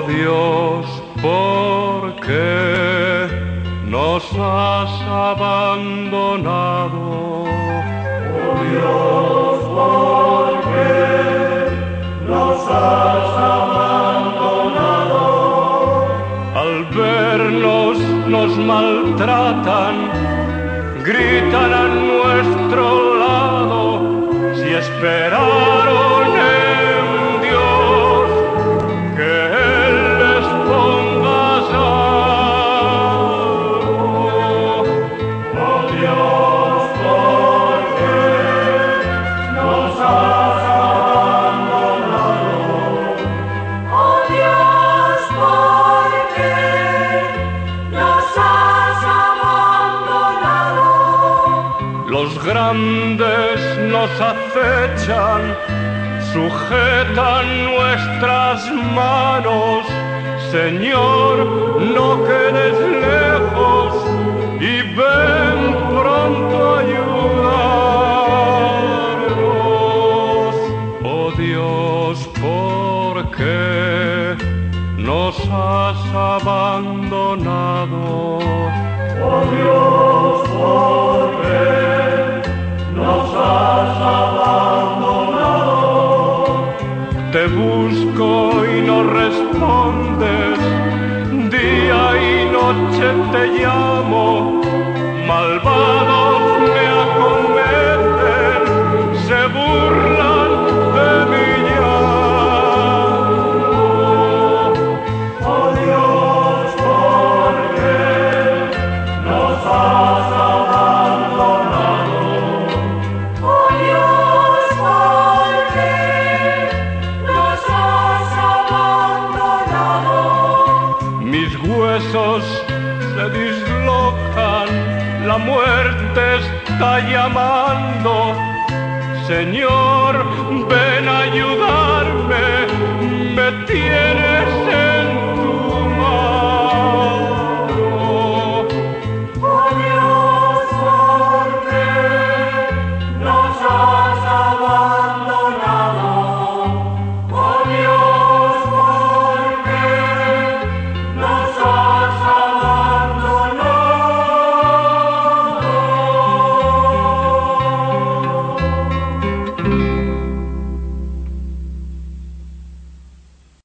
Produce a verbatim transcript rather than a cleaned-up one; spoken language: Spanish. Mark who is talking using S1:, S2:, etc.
S1: Dios, ¿por qué nos has abandonado?
S2: Oh Dios, ¿por qué nos has abandonado?
S1: Al vernos nos maltratan, gritan a nuestro lado, si esperaron en Dios que Él les ponga salvo.
S2: Oh Dios, ¿por qué nos has abandonado? Oh Dios, ¿por qué nos has abandonado?
S1: Los grandes nos acechan, sujetan nuestras manos. Señor, no quedes lejos y ven pronto a ayudarnos. Oh Dios, ¿por qué nos has abandonado?
S2: Oh Dios, ¿por qué nos has abandonado?
S1: Te busco y no respondes, día y noche te llamo, malvados me acometen, se burlan de mi llanto.
S2: Oh Dios, ¿por qué nos has abandonado? Oh Dios, ¿por qué nos has abandonado?
S1: Mis huesos se dislocan, la muerte está llamando. Señor, ven a ayudarme, me tienes